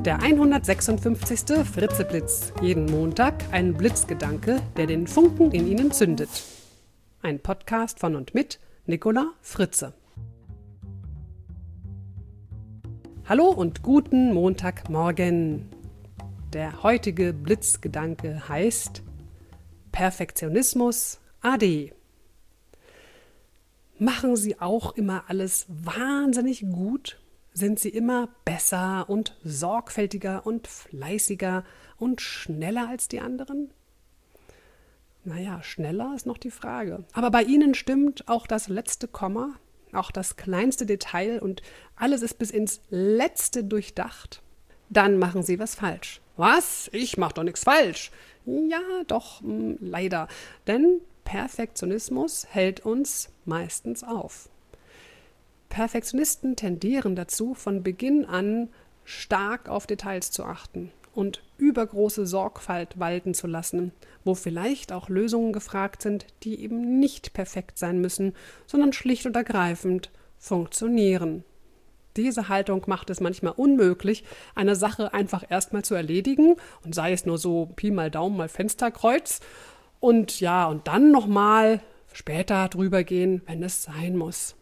Der 156. Fritzeblitz. Jeden Montag ein Blitzgedanke, der den Funken in Ihnen zündet. Ein Podcast von und mit Nicola Fritze. Hallo und guten Montagmorgen. Der heutige Blitzgedanke heißt Perfektionismus AD. Machen Sie auch immer alles wahnsinnig gut? Sind Sie immer besser und sorgfältiger und fleißiger und schneller als die anderen? Naja, schneller ist noch die Frage. Aber bei Ihnen stimmt auch das letzte Komma, auch das kleinste Detail und alles ist bis ins Letzte durchdacht. Dann machen Sie was falsch. Was? Ich mache doch nichts falsch. Ja, doch, leider. Denn Perfektionismus hält uns meistens auf. Perfektionisten tendieren dazu, von Beginn an stark auf Details zu achten und übergroße Sorgfalt walten zu lassen, wo vielleicht auch Lösungen gefragt sind, die eben nicht perfekt sein müssen, sondern schlicht und ergreifend funktionieren. Diese Haltung macht es manchmal unmöglich, eine Sache einfach erstmal zu erledigen und sei es nur so Pi mal Daumen mal Fensterkreuz und dann nochmal später drüber gehen, wenn es sein muss.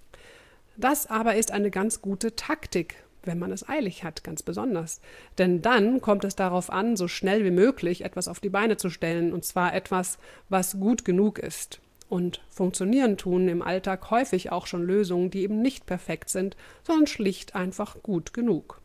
Das aber ist eine ganz gute Taktik, wenn man es eilig hat, ganz besonders. Denn dann kommt es darauf an, so schnell wie möglich etwas auf die Beine zu stellen, und zwar etwas, was gut genug ist. Und funktionieren tun im Alltag häufig auch schon Lösungen, die eben nicht perfekt sind, sondern schlicht einfach gut genug.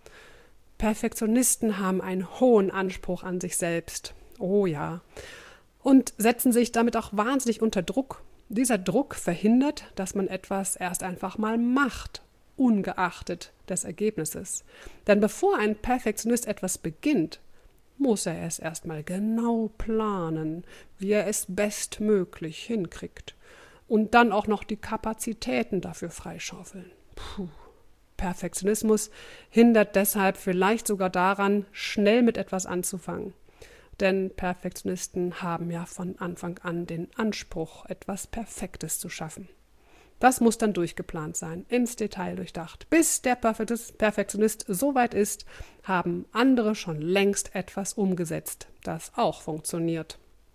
Perfektionisten haben einen hohen Anspruch an sich selbst. Oh ja. Und setzen sich damit auch wahnsinnig unter Druck. Dieser Druck verhindert, dass man etwas erst einfach mal macht, ungeachtet des Ergebnisses. Denn bevor ein Perfektionist etwas beginnt, muss er es erstmal genau planen, wie er es bestmöglich hinkriegt. Und dann auch noch die Kapazitäten dafür freischaufeln. Perfektionismus hindert deshalb vielleicht sogar daran, schnell mit etwas anzufangen. Denn Perfektionisten haben ja von Anfang an den Anspruch, etwas Perfektes zu schaffen. Das muss dann durchgeplant sein, ins Detail durchdacht. Bis der Perfektionist so weit ist, haben andere schon längst etwas umgesetzt, das auch funktioniert.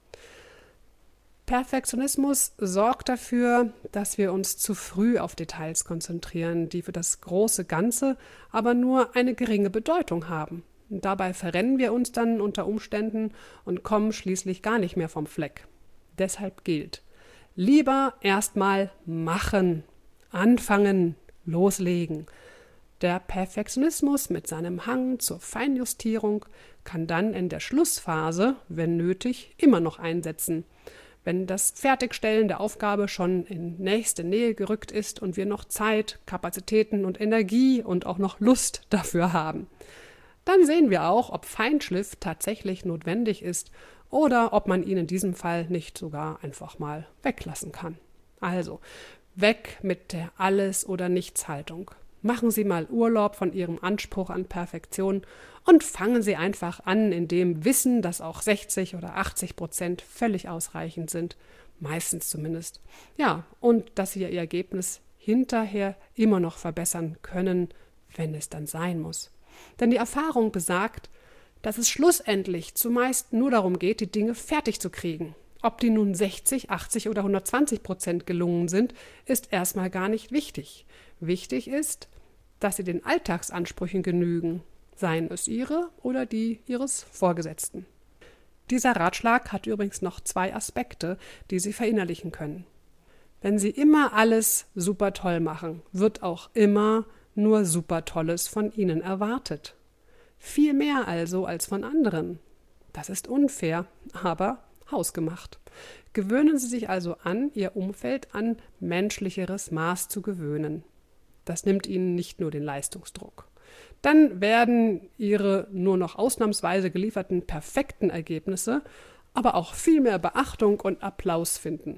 Perfektionismus sorgt dafür, dass wir uns zu früh auf Details konzentrieren, die für das große Ganze aber nur eine geringe Bedeutung haben. Und dabei verrennen wir uns dann unter Umständen und kommen schließlich gar nicht mehr vom Fleck. Deshalb gilt: Lieber erstmal machen, anfangen, loslegen. Der Perfektionismus mit seinem Hang zur Feinjustierung kann dann in der Schlussphase, wenn nötig, immer noch einsetzen. Wenn das Fertigstellen der Aufgabe schon in nächste Nähe gerückt ist und wir noch Zeit, Kapazitäten und Energie und auch noch Lust dafür haben. Dann sehen wir auch, ob Feinschliff tatsächlich notwendig ist oder ob man ihn in diesem Fall nicht sogar einfach mal weglassen kann. Also, weg mit der Alles- oder Nichts-Haltung. Machen Sie mal Urlaub von Ihrem Anspruch an Perfektion und fangen Sie einfach an, in dem Wissen, dass auch 60 oder 80% völlig ausreichend sind, meistens zumindest. Ja, und dass Sie Ihr Ergebnis hinterher immer noch verbessern können, wenn es dann sein muss. Denn die Erfahrung besagt, dass es schlussendlich zumeist nur darum geht, die Dinge fertig zu kriegen. Ob die nun 60, 80 oder 120% gelungen sind, ist erstmal gar nicht wichtig. Wichtig ist, dass sie den Alltagsansprüchen genügen, seien es Ihre oder die Ihres Vorgesetzten. Dieser Ratschlag hat übrigens noch 2 Aspekte, die Sie verinnerlichen können. Wenn Sie immer alles super toll machen, wird auch immer nur super Tolles von Ihnen erwartet. Viel mehr also als von anderen. Das ist unfair, aber hausgemacht. Gewöhnen Sie sich also an, Ihr Umfeld an menschlicheres Maß zu gewöhnen. Das nimmt Ihnen nicht nur den Leistungsdruck. Dann werden Ihre nur noch ausnahmsweise gelieferten perfekten Ergebnisse aber auch viel mehr Beachtung und Applaus finden.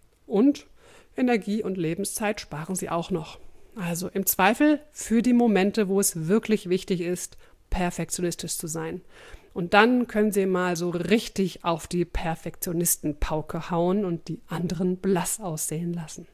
Und Energie und Lebenszeit sparen Sie auch noch. Also im Zweifel für die Momente, wo es wirklich wichtig ist, perfektionistisch zu sein. Und dann können Sie mal so richtig auf die Perfektionistenpauke hauen und die anderen blass aussehen lassen.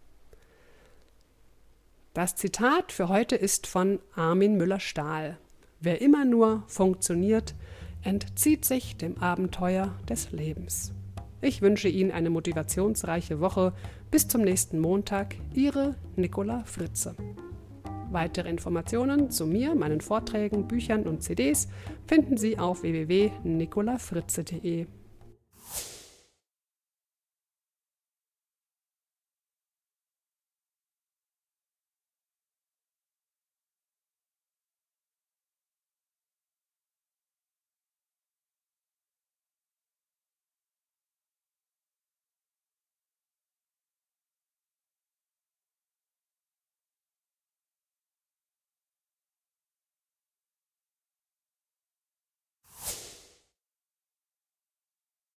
Das Zitat für heute ist von Armin Müller-Stahl. Wer immer nur funktioniert, entzieht sich dem Abenteuer des Lebens. Ich wünsche Ihnen eine motivationsreiche Woche. Bis zum nächsten Montag, Ihre Nicola Fritze. Weitere Informationen zu mir, meinen Vorträgen, Büchern und CDs finden Sie auf www.nicolafritze.de.